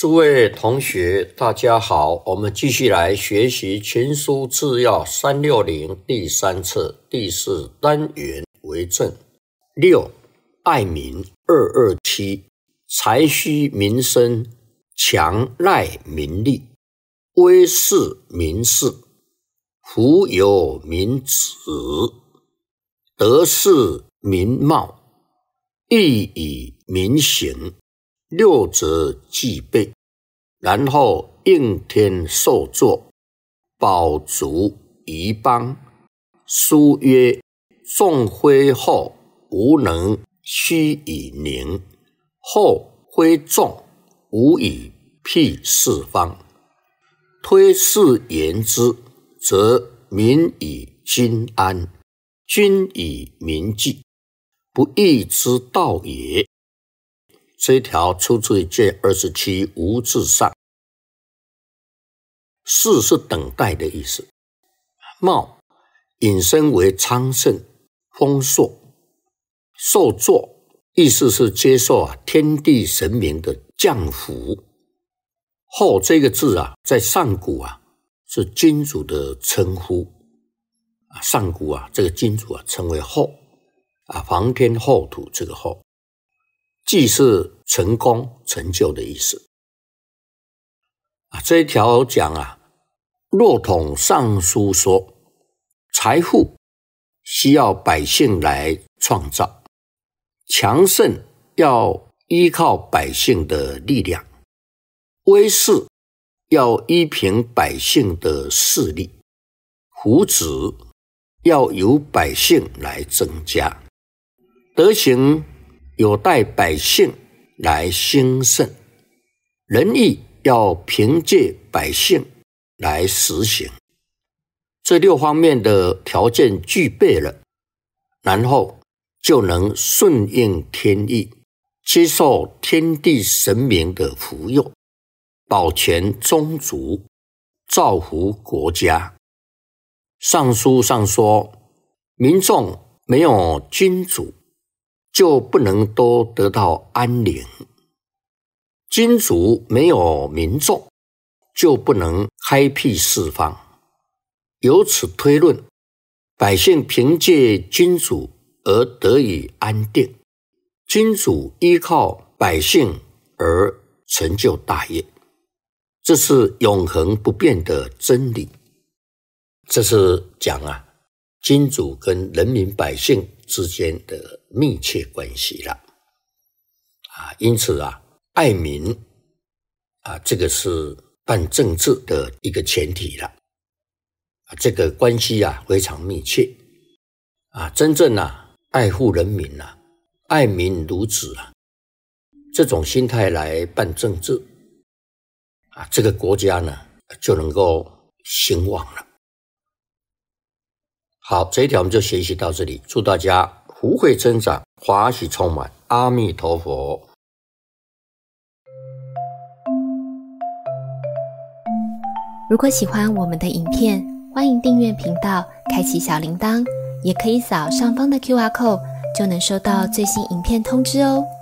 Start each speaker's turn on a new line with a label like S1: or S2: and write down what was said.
S1: 诸位同学大家好，我们继续来学习群书治要360第3册第4单元为正。6. 爱民227，财虚民生，强赖民利，威势民事，福有民止，德事民茂，义以民行，六则具备，然后应天受作，保足夷邦。书曰：众非后，无能须以宁；后非众，无以辟四方。推事言之，则民以君安，君以民济，不义之道也。这一条出自于卷27无字上。事是等待的意思。茂引申为昌盛、丰硕。受作意思是接受天地神明的降福。后这个字在上古是君主的称呼。上古这个君主称为后。皇天厚土这个后。既是成功成就的意思。这一条讲骆统上书说，财富需要百姓来创造，强盛要依靠百姓的力量，威势要依凭百姓的势力，福祉要由百姓来增加，德行有待百姓来兴盛，仁义要凭借百姓来实行。这6方面的条件具备了，然后就能顺应天意，接受天地神明的福佑，保全宗族，造福国家。上书上说，民众没有君主，就不能都得到安宁；君主没有民众，就不能开辟四方。由此推论，百姓凭借君主而得以安定，君主依靠百姓而成就大业，这是永恒不变的真理。这是讲君主跟人民百姓之间的密切关系了。因此爱民这个是办政治的一个前提了。这个关系非常密切。真正爱护人民爱民如子这种心态来办政治这个国家就能够兴旺了。好，这一条我们就学习到这里，祝大家福慧增长，华喜充满，阿弥陀佛。
S2: 如果喜欢我们的影片，欢迎订阅频道，开启小铃铛，也可以扫上方的 QR code， 就能收到最新影片通知哦。